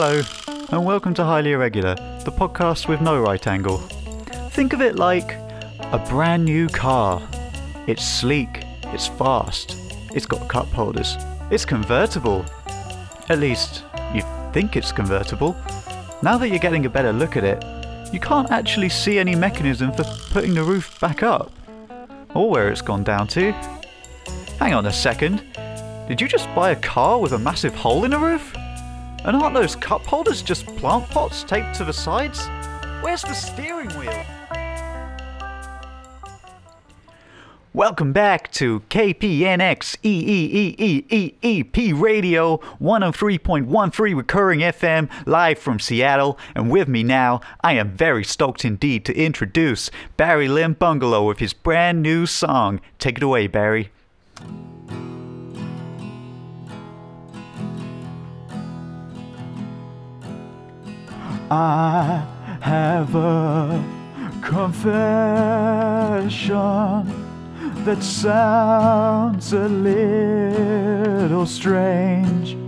Hello, and welcome to Highly Irregular, the podcast with no right angle. Think of it like a brand new car. It's sleek, it's fast, it's got cup holders, it's convertible. At least, you think it's convertible. Now that you're getting a better look at it, you can't actually see any mechanism for putting the roof back up, or where it's gone down to. Hang on a second, did you just buy a car with a massive hole in the roof? And aren't those cup holders just plant pots taped to the sides? Where's the steering wheel? Welcome back to KPNX EEEEEEP Radio 103.13 recurring FM live from Seattle, and with me now, I am very stoked indeed to introduce Barry Lim Bungalow with his brand new song. Take it away, Barry. I have a confession that sounds a little strange.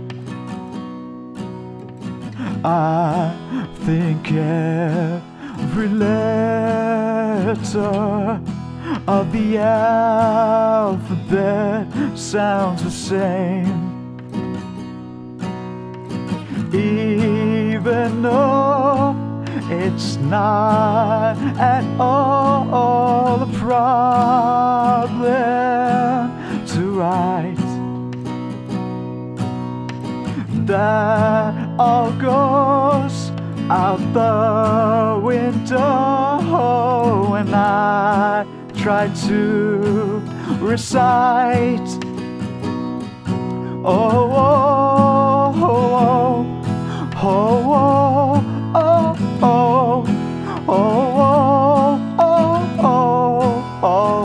I think every letter of the alphabet sounds the same. Even though it's not at all a problem to write, that all goes out the window when I try to recite. Oh, oh, oh, oh, oh, oh, oh, oh, oh, oh,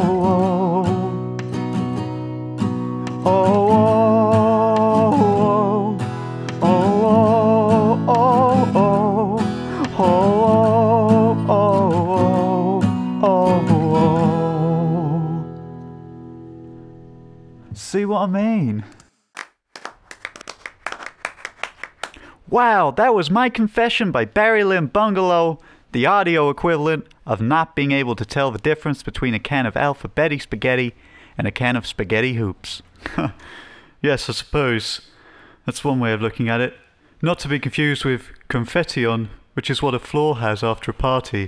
oh. See what I mean? Wow, that was My Confession by Barry Lim Bungalow, the audio equivalent of not being able to tell the difference between a can of Alphabetti spaghetti and a can of spaghetti hoops. Yes, I suppose. That's one way of looking at it. Not to be confused with confetti-on, which is what a floor has after a party.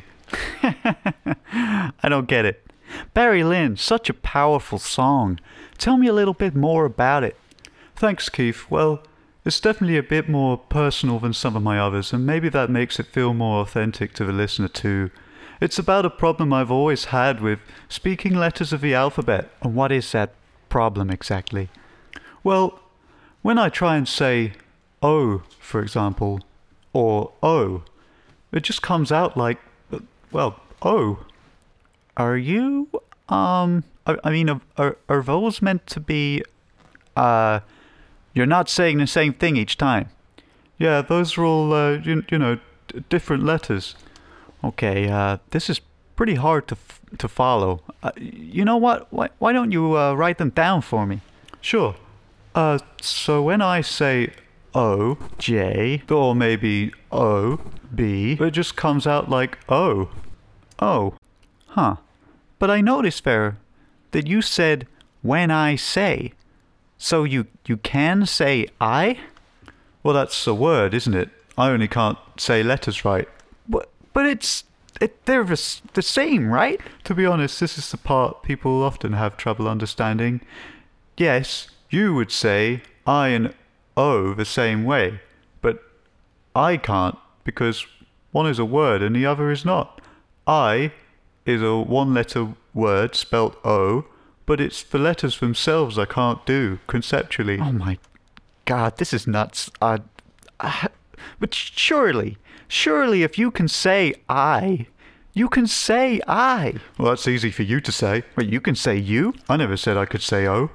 I don't get it. Barry Lim, such a powerful song. Tell me a little bit more about it. Thanks, Keith. Well, it's definitely a bit more personal than some of my others, and maybe that makes it feel more authentic to the listener too. It's about a problem I've always had with speaking letters of the alphabet. And what is that problem exactly? Well, when I try and say O, for example, or O, it just comes out like, well, O. Are you, I mean, are those meant to be, you're not saying the same thing each time? Yeah, those are all, different letters. Okay, this is pretty hard to follow. You know what? Why don't you write them down for me? Sure. So when I say O, J, or maybe O, B, it just comes out like O. Oh. Huh. But I noticed there that you said when I say. So you can say I? Well, that's a word, isn't it? I only can't say letters right. But they're the same, right? To be honest, this is the part people often have trouble understanding. Yes, you would say I and O the same way, but I can't because one is a word and the other is not. I is a one-letter word spelt O, but it's the letters themselves I can't do, conceptually. Oh my God, this is nuts. But surely if you can say I, you can say I. Well, that's easy for you to say. Wait, you can say you? I never said I could say O.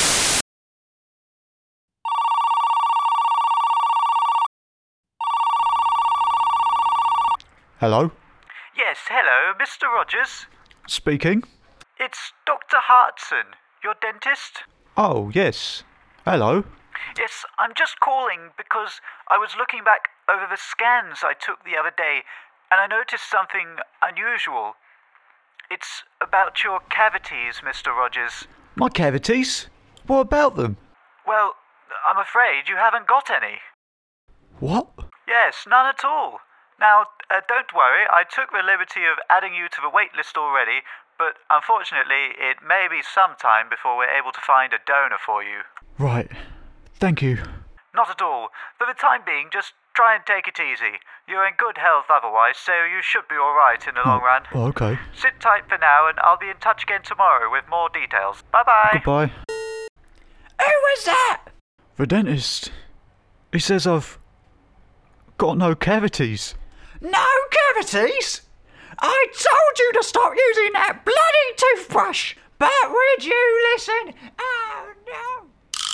Hello? Yes, hello, Mr. Rogers. Speaking. It's Dr. Hartson, your dentist. Oh, yes. Hello. Yes, I'm just calling because I was looking back over the scans I took the other day, and I noticed something unusual. It's about your cavities, Mr. Rogers. My cavities? What about them? Well, I'm afraid you haven't got any. What? Yes, none at all. Now, don't worry, I took the liberty of adding you to the wait list already, but unfortunately it may be some time before we're able to find a donor for you. Right. Thank you. Not at all. For the time being, just try and take it easy. You're in good health otherwise, so you should be alright in the long run. Oh, okay. Sit tight for now, and I'll be in touch again tomorrow with more details. Bye-bye. Goodbye. Who was that? The dentist. He says I've got no cavities. No cavities? I told you to stop using that bloody toothbrush, but would you listen? Oh, no.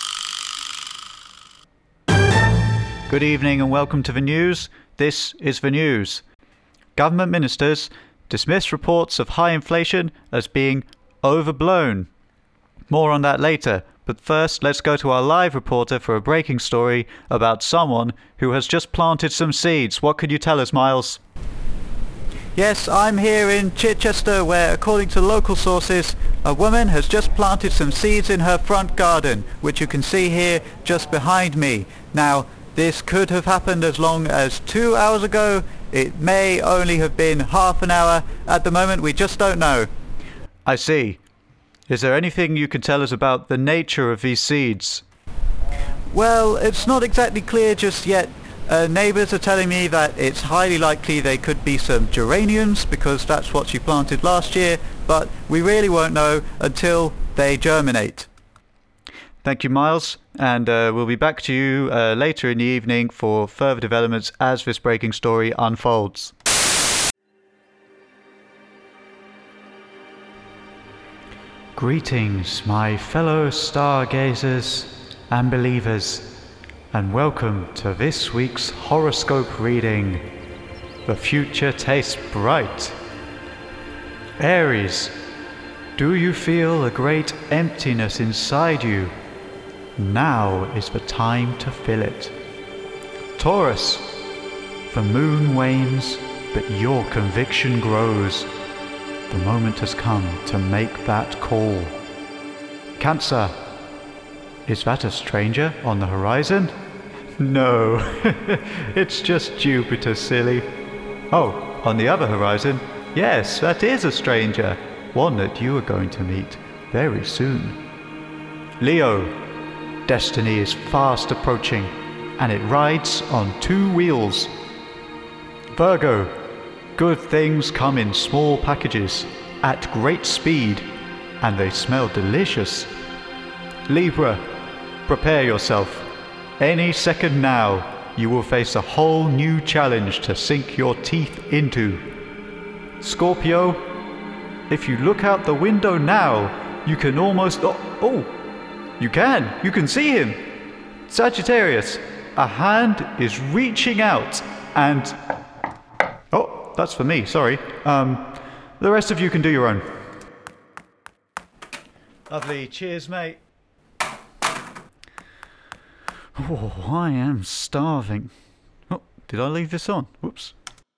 Good evening and welcome to the news. This is the news. Government ministers dismiss reports of high inflation as being overblown. More on that later, but first let's go to our live reporter for a breaking story about someone who has just planted some seeds. What could you tell us, Miles? Yes, I'm here in Chichester where, according to local sources, a woman has just planted some seeds in her front garden, which you can see here just behind me. Now, this could have happened as long as 2 hours ago. It may only have been half an hour. At the moment, we just don't know. I see. Is there anything you can tell us about the nature of these seeds? Well, it's not exactly clear just yet. Neighbours are telling me that it's highly likely they could be some geraniums because that's what she planted last year, but we really won't know until they germinate. Thank you, Miles, and we'll be back to you later in the evening for further developments as this breaking story unfolds. Greetings, my fellow stargazers and believers, and welcome to this week's horoscope reading. The future tastes bright. Aries, do you feel a great emptiness inside you? Now is the time to fill it. Taurus, the moon wanes, but your conviction grows. The moment has come to make that call. Cancer, is that a stranger on the horizon? No, it's just Jupiter, silly. Oh, on the other horizon, yes, that is a stranger. One that you are going to meet very soon. Leo, destiny is fast approaching, and it rides on 2 wheels. Virgo, good things come in small packages, at great speed, and they smell delicious. Libra, prepare yourself. Any second now, you will face a whole new challenge to sink your teeth into. Scorpio, if you look out the window now, you can almost... You can see him. Sagittarius, a hand is reaching out and... Oh, that's for me, sorry. The rest of you can do your own. Lovely, cheers, mate. Oh, I am starving. Oh, did I leave this on? Whoops.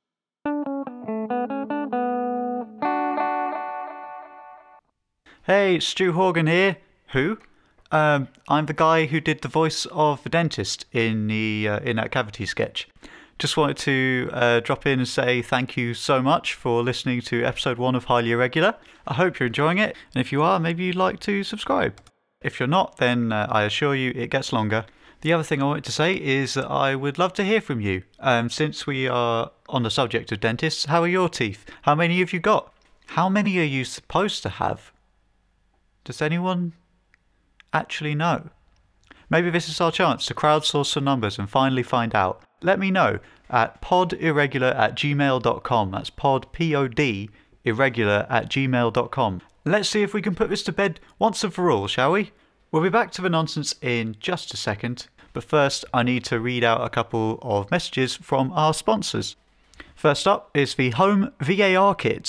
Hey, it's Stu Horgan here. Who? I'm the guy who did the voice of the dentist in that cavity sketch. Just wanted to drop in and say thank you so much for listening to episode 1 of Highly Irregular. I hope you're enjoying it, and if you are, maybe you'd like to subscribe. If you're not, then I assure you it gets longer. The other thing I wanted to say is that I would love to hear from you. Since we are on the subject of dentists, how are your teeth? How many have you got? How many are you supposed to have? Does anyone actually know? Maybe this is our chance to crowdsource some numbers and finally find out. Let me know at podirregular@gmail.com. That's pod, P-O-D, irregular@gmail.com. Let's see if we can put this to bed once and for all, shall we? We'll be back to the nonsense in just a second, but first I need to read out a couple of messages from our sponsors. First up is the Home VAR Kit.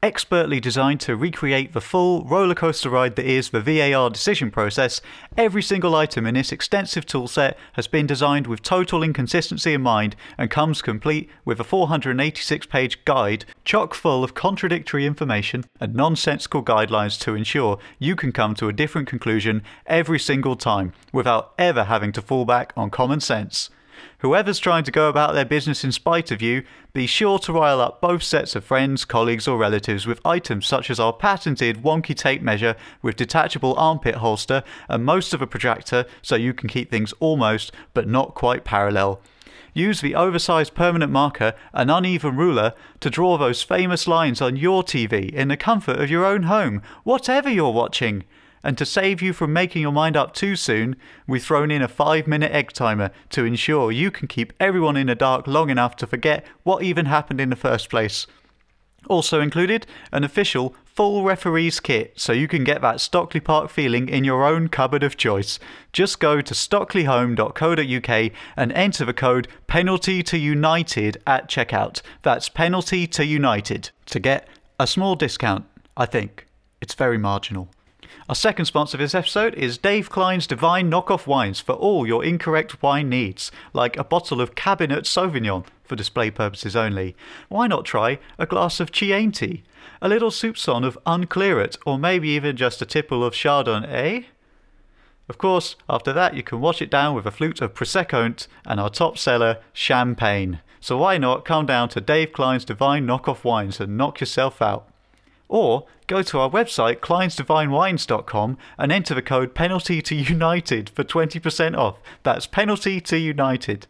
expertly designed to recreate the full rollercoaster ride that is the VAR decision process, every single item in this extensive toolset has been designed with total inconsistency in mind and comes complete with a 486-page guide chock full of contradictory information and nonsensical guidelines to ensure you can come to a different conclusion every single time without ever having to fall back on common sense. Whoever's trying to go about their business in spite of you, be sure to rile up both sets of friends, colleagues or relatives with items such as our patented wonky tape measure with detachable armpit holster and most of a protractor so you can keep things almost but not quite parallel. Use the oversized permanent marker and uneven ruler to draw those famous lines on your TV in the comfort of your own home, whatever you're watching. And to save you from making your mind up too soon, we've thrown in a 5-minute egg timer to ensure you can keep everyone in the dark long enough to forget what even happened in the first place. Also included, an official full referees kit so you can get that Stockley Park feeling in your own cupboard of choice. Just go to stockleyhome.co.uk and enter the code PENALTY2UNITED at checkout. That's PENALTY2UNITED to get a small discount, I think. It's very marginal. Our second sponsor of this episode is Dave Klein's Divine Knockoff Wines for all your incorrect wine needs, like a bottle of Cabinet Sauvignon for display purposes only. Why not try a glass of Chianti, a little soupçon of Unclearet, or maybe even just a tipple of Chardonnay? Of course, after that you can wash it down with a flute of Prosecco and our top seller, Champagne. So why not come down to Dave Klein's Divine Knockoff Wines and knock yourself out? Or go to our website kleinsdivinewines.com and enter the code PENALTY2UNITED for 20% off. That's PENALTY2UNITED.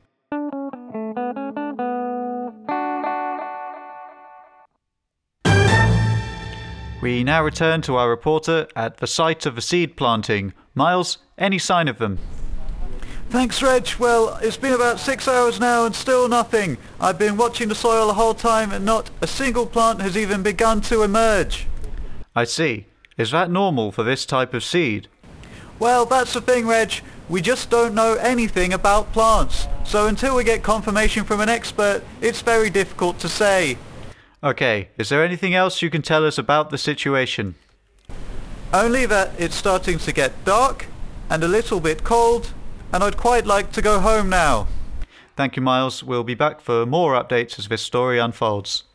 We now return to our reporter at the site of the seed planting. Miles, any sign of them? Thanks, Reg. Well, it's been about 6 hours now and still nothing. I've been watching the soil the whole time and not a single plant has even begun to emerge. I see. Is that normal for this type of seed? Well, that's the thing, Reg. We just don't know anything about plants. So until we get confirmation from an expert, it's very difficult to say. Okay, is there anything else you can tell us about the situation? Only that it's starting to get dark and a little bit cold, and I'd quite like to go home now. Thank you, Miles. We'll be back for more updates as this story unfolds.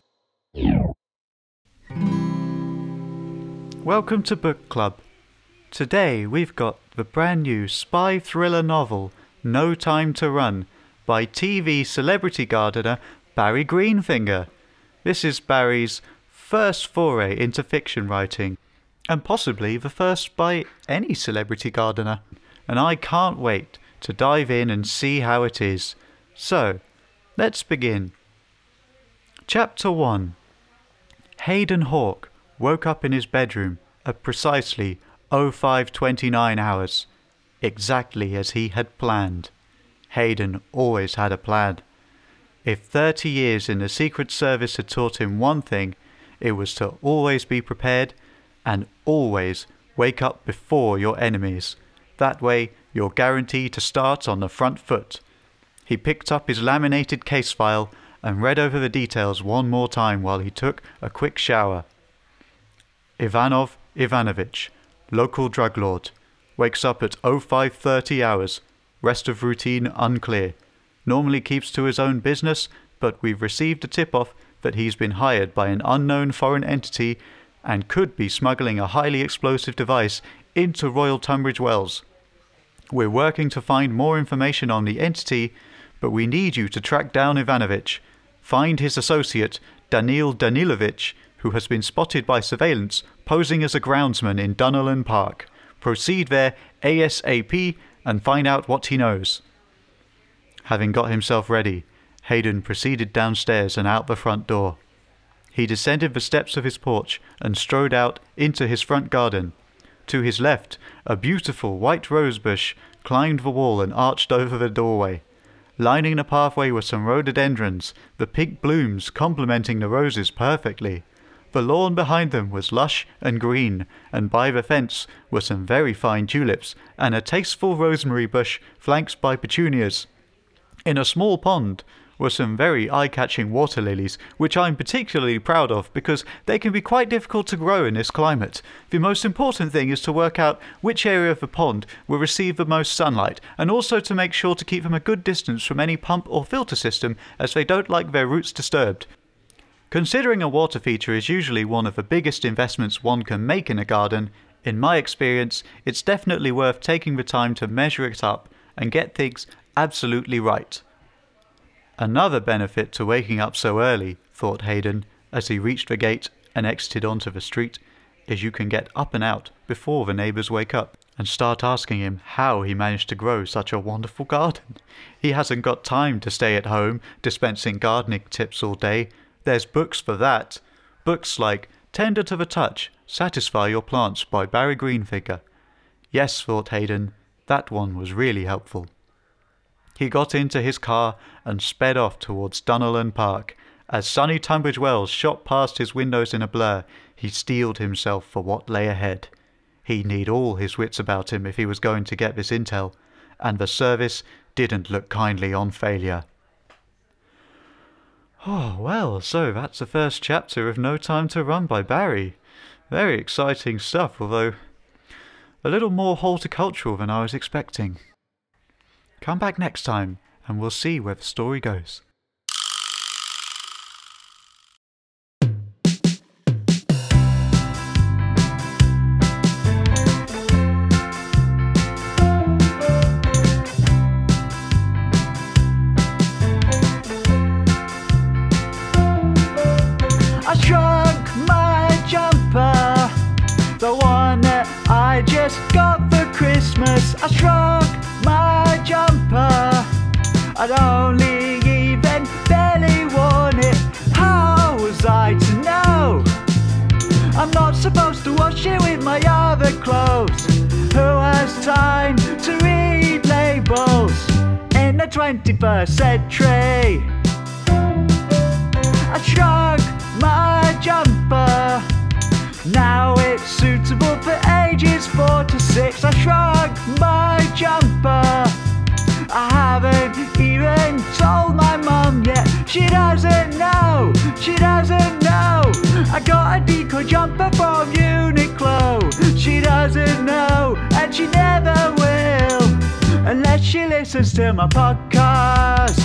Welcome to Book Club. Today we've got the brand new spy thriller novel, No Time to Run, by TV celebrity gardener Barry Greenfinger. This is Barry's first foray into fiction writing, and possibly the first by any celebrity gardener. And I can't wait to dive in and see how it is. So, let's begin. Chapter 1. Hayden Hawke woke up in his bedroom at precisely 05:29 hours, exactly as he had planned. Hayden always had a plan. If 30 years in the Secret Service had taught him one thing, it was to always be prepared and always wake up before your enemies. That way, you're guaranteed to start on the front foot. He picked up his laminated case file and read over the details one more time while he took a quick shower. Ivanov Ivanovich, local drug lord, wakes up at 05:30 hours, rest of routine unclear. Normally keeps to his own business, but we've received a tip-off that he's been hired by an unknown foreign entity and could be smuggling a highly explosive device into Royal Tunbridge Wells. We're working to find more information on the entity, but we need you to track down Ivanovich, find his associate, Danil Danilovich, who has been spotted by surveillance posing as a groundsman in Dunellan Park. Proceed there ASAP and find out what he knows. Having got himself ready, Hayden proceeded downstairs and out the front door. He descended the steps of his porch and strode out into his front garden. To his left, a beautiful white rosebush climbed the wall and arched over the doorway. Lining the pathway were some rhododendrons, the pink blooms complementing the roses perfectly. The lawn behind them was lush and green, and by the fence were some very fine tulips and a tasteful rosemary bush flanked by petunias. In a small pond, were some very eye-catching water lilies, which I'm particularly proud of because they can be quite difficult to grow in this climate. The most important thing is to work out which area of the pond will receive the most sunlight, and also to make sure to keep them a good distance from any pump or filter system, as they don't like their roots disturbed. Considering a water feature is usually one of the biggest investments one can make in a garden, in my experience, it's definitely worth taking the time to measure it up and get things absolutely right. Another benefit to waking up so early, thought Hayden, as he reached the gate and exited onto the street, is you can get up and out before the neighbours wake up and start asking him how he managed to grow such a wonderful garden. He hasn't got time to stay at home dispensing gardening tips all day. There's books for that. Books like Tender to the Touch, Satisfy Your Plants by Barry Greenfigure. Yes, thought Hayden, that one was really helpful. He got into his car and sped off towards Dunellan Park. As sunny Tunbridge Wells shot past his windows in a blur, he steeled himself for what lay ahead. He'd need all his wits about him if he was going to get this intel, and the service didn't look kindly on failure. Oh, well, so that's the first chapter of No Time to Run by Barry. Very exciting stuff, although a little more horticultural than I was expecting. Come back next time, and we'll see where the story goes. I shrunk my jumper, the one that I just got for Christmas. I shrunk my jumper, I'd only even barely worn it. How was I to know? I'm not supposed to wash it with my other clothes. Who has time to read labels in the 21st century? I shrunk my jumper, now it's suitable for ages 4 to 6. I shrunk my jumper, I haven't even told my mum yet. She doesn't know, she doesn't know. I got a decoy jumper from Uniqlo. She doesn't know, and she never will, unless she listens to my podcast.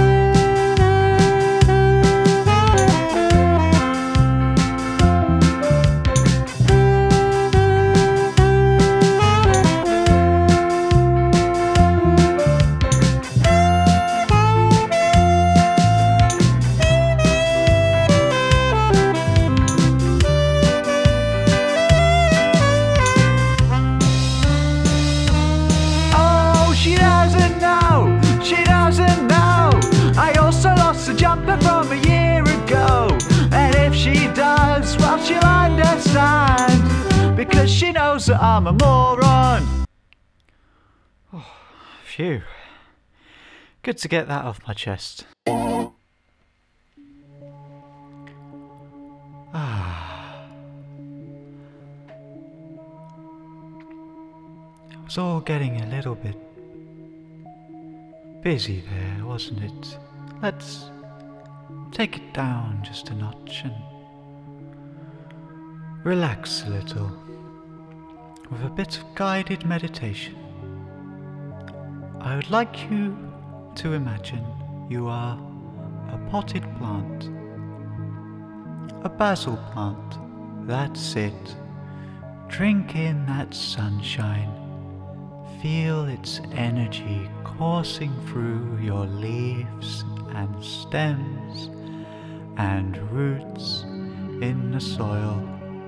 Jumper from a year ago, and if she does, well, she'll understand, because she knows that I'm a moron. Oh, phew. Good to get that off my chest. It was all getting a little bit busy there, wasn't it? Let's take it down just a notch and relax a little with a bit of guided meditation. I would like you to imagine you are a potted plant, a basil plant. That's it. Drink in that sunshine. Feel its energy coursing through your leaves and stems and roots in the soil.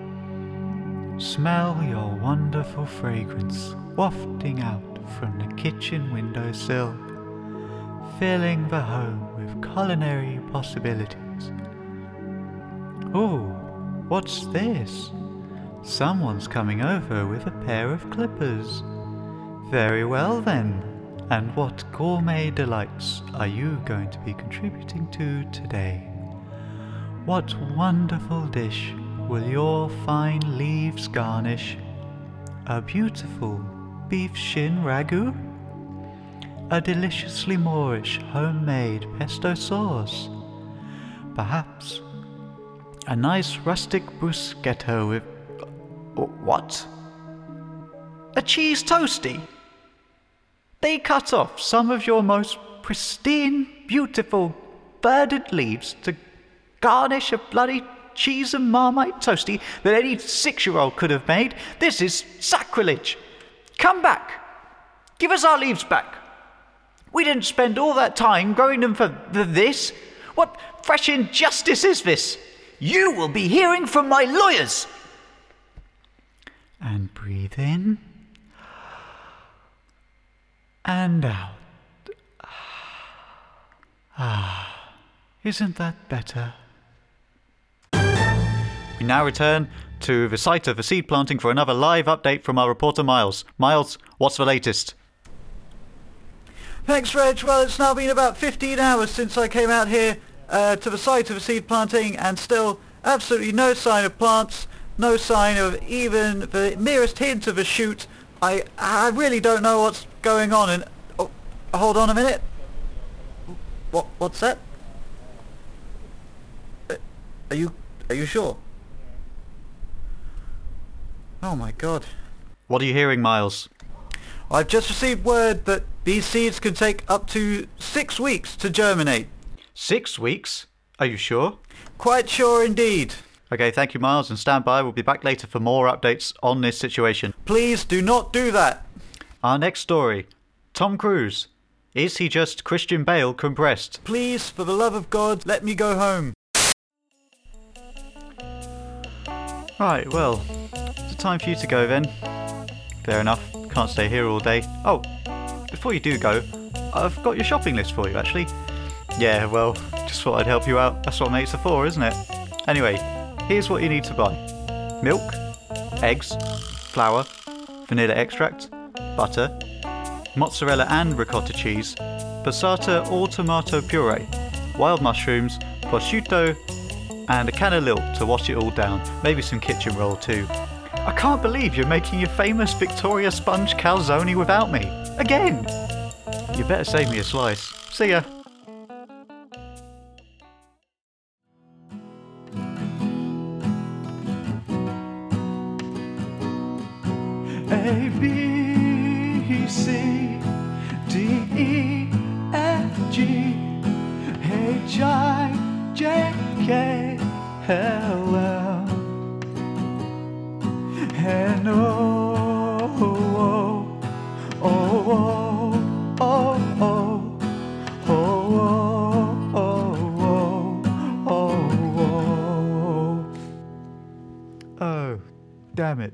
Smell your wonderful fragrance wafting out from the kitchen windowsill, filling the home with culinary possibilities. Oh, what's this? Someone's coming over with a pair of clippers. Very well then. And what gourmet delights are you going to be contributing to today? What wonderful dish will your fine leaves garnish? A beautiful beef shin ragu? a deliciously Moorish homemade pesto sauce. Perhaps a nice rustic bruschetto with... What? A cheese toastie? They cut off some of your most pristine, beautiful, verdant leaves to garnish a bloody cheese and Marmite toastie that any 6-year-old could have made. This is sacrilege. Come back. Give us our leaves back. We didn't spend all that time growing them for this. What fresh injustice is this? You will be hearing from my lawyers. And breathe in. And out. Isn't that better? We now return to the site of the seed planting for another live update from our reporter Miles. Miles, what's the latest? Thanks, Reg. Well, it's now been about 15 hours since I came out here to the site of the seed planting, and still absolutely no sign of plants, no sign of even the merest hint of a shoot. I really don't know what's going on. And hold on a minute. What's that? Are you sure? Oh my God. What are you hearing, Miles? I've just received word that these seeds can take up to 6 weeks to germinate. 6 weeks? Are you sure? Quite sure indeed. Okay, thank you, Miles, and stand by. We'll be back later for more updates on this situation. Please do not do that. Our next story. Tom Cruise. Is he just Christian Bale compressed? Please, for the love of God, let me go home. Right, well, it's time for you to go then. Fair enough, can't stay here all day. Oh, before you do go, I've got your shopping list for you, actually. Yeah, well, just thought I'd help you out. That's what mates are for, isn't it? Anyway, here's what you need to buy. Milk, eggs, flour, vanilla extract, butter, mozzarella and ricotta cheese, passata or tomato puree, wild mushrooms, prosciutto, and a can of Lilt to wash it all down. Maybe some kitchen roll too. I can't believe you're making your famous Victoria sponge calzone without me. Again! You better save me a slice. See ya! A, B, C, D, E, F, G, H, I, J, K, L, M, N, O, O, O, O, O, O, O, O, O. Oh, damn it.